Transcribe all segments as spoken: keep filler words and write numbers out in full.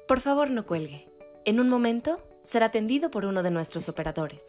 Por favor, no cuelgue. En un momento será atendido por uno de nuestros operadores.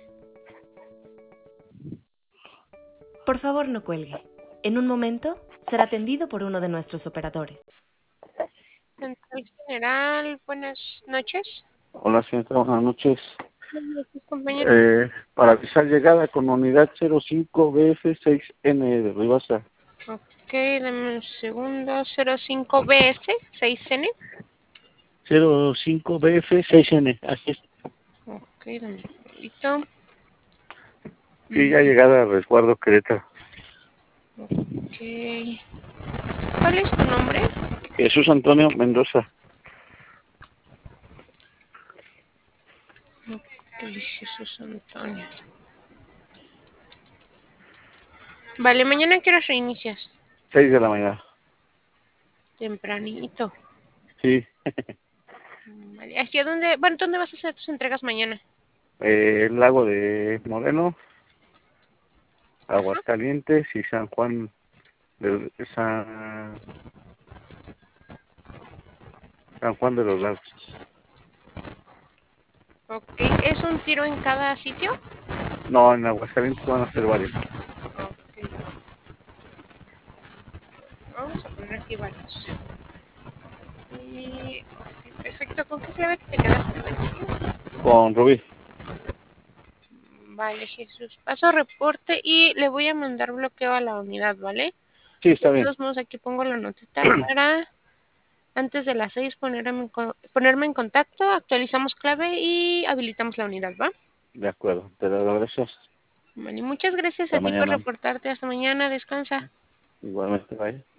Por favor, no cuelgue. En un momento será atendido por uno de nuestros operadores. Central General, buenas noches. Hola, señorita, buenas noches. Buenas noches, compañero. Eh, para avisar llegada con unidad cero cinco B F seis N de Ribasa. Ok, dame un segundo. cero cinco B S seis N. cero cinco B F seis N, así es. Ok, dame un segundito. Sí, ya llegada a Resguardo Querétaro. Ok. ¿Cuál es tu nombre? Jesús Antonio Mendoza. Ok, Jesús Antonio. Vale, mañana ¿qué horas reinicias? seis de la mañana. Tempranito. Sí. Vale, ¿hacia dónde? Bueno, ¿dónde vas a hacer tus entregas mañana? eh, el lago de Moreno, Aguascalientes y San Juan de San, San Juan de los Lagos. Ok, ¿es un tiro en cada sitio? No, en Aguascalientes van a ser varios. Ok. Vamos a poner aquí varios. Y... ok, perfecto, ¿con qué clave te quedaste? Con Rubí. Vale, Jesús. Paso reporte y le voy a mandar bloqueo a la unidad, ¿vale? Sí, está De bien. todos modos, aquí pongo la notita para antes de las seis ponerme en, co- ponerme en contacto, actualizamos clave y habilitamos la unidad, ¿va? De acuerdo, te lo agradezco. Vale, muchas gracias Hasta a ti por mañana. reportarte. Hasta mañana, descansa. Igualmente, bye.